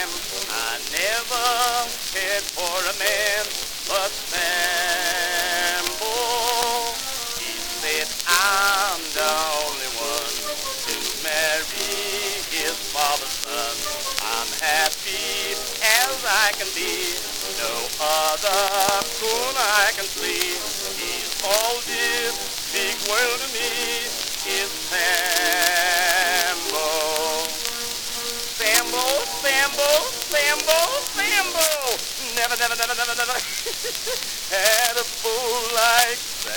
Sam. I never cared for a man but Sambo. He said I'm the only one to marry his father's son. I'm happy as I can be. No other coon I can see. He's all this big world to me. Is Sambo. Sambo, Sambo, Sambo, Sambo. Never, never, never, never, never had a fool like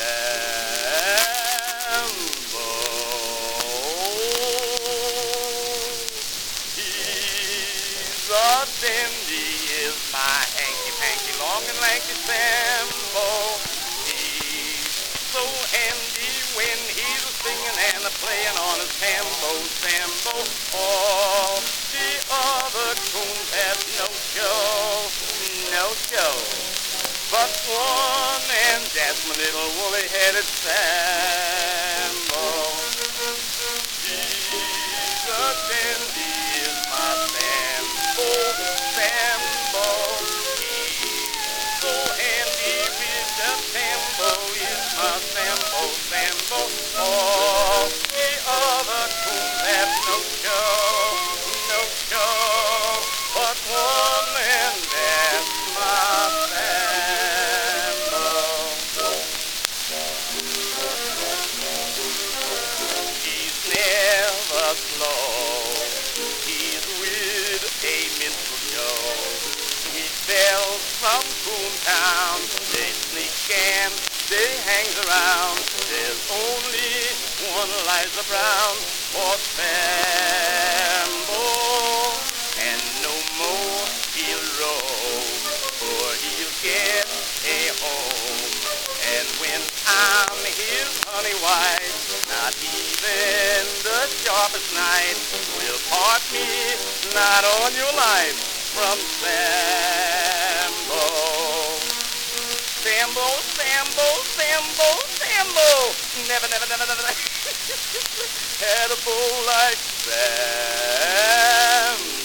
Sambo. He's a dandy, is my hanky-panky, long and lanky Sambo. He's so handy when he's singing and playing on his Sambo, Sambo. All the other coons have no show, no show. But one, and that's my little woolly-headed Sambo. He's a dandy, is my Sambo, Sambo. He's so handy with the Sambo, is my Sambo, Sambo. All the other coons have no show, no show. But one, and that's my Sambo. He's never slow. He's with a minstrel show. Sweet bells from Coontown, they sneak and they hang around. There's only one Liza Brown for Sambo, and no more he'll roam, for he'll get a home. And when I'm his honey wife, not even the sharpest knife will part me, not on your life, from Sambo. Sambo, Sambo, Sambo, Sambo. Never, never, never, never had a bull like Sambo.